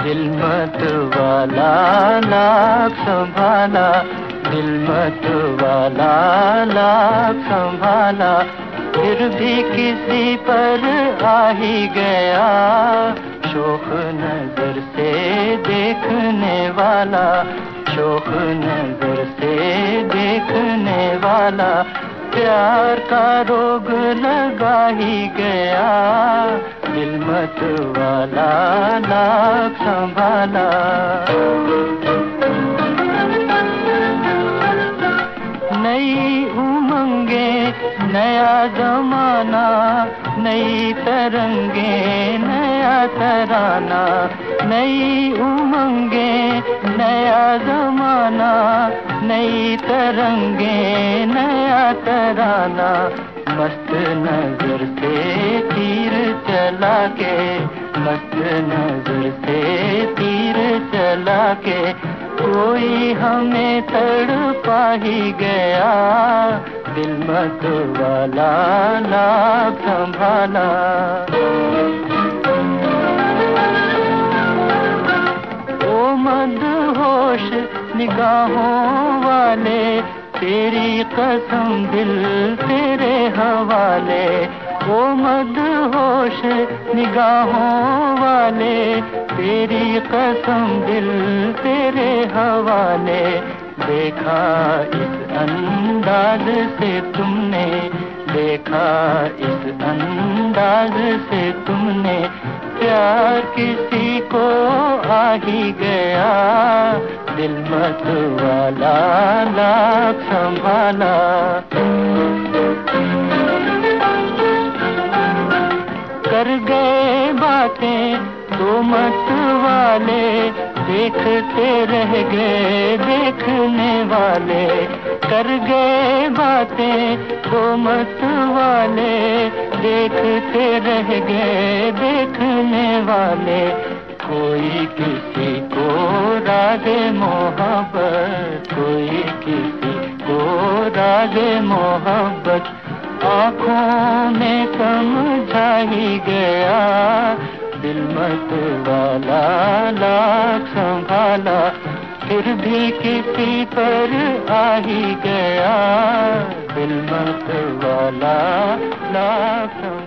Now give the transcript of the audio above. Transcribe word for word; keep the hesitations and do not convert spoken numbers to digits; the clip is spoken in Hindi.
दिल मत वाला लाख संभाला, दिल मत वाला लाख संभाला, फिर भी किसी पर आ ही गया। शोख नजर से देखने वाला, शोख नजर से देखने वाला, प्यार का रोग लगा ही गया। दिल मत वाला लाख संभाला। नई उमंगे नया जमाना, नई तरंगे नया तराना, नई उमंगे नया जमाना, नई तरंगे नया तराना, मस्त नजर से तीर चला के, मस्त नजर से तीर चला के, कोई हमें तड़पा ही गया। दिल मत वाला लाख संभाला। ओ मदहोश निगाहों वाले, तेरी कसम दिल तेरे हवाले। ओ मदहोश निगाहों वाले, तेरी कसम दिल तेरे हवाले। देखा इस अंदाज से तुमने, देखा इस अंदाज से तुमने, प्यार किसी को आ ही गया। दिल मत वाला लाख संभाला। कर गए बातें दो मत वाले, देखते रह गए देखने वाले। कर गए बातें दो मत वाले, देखते रह गए देखने वाले। कोई किसी को राज़े मोहब्बत, कोई किसी को राज़े मोहब्बत, आँखों में समझा ही गया। दिल मत वाला लाख संभाला, फिर भी किसी पर आ ही गया। दिल मत वाला लाख संभाला।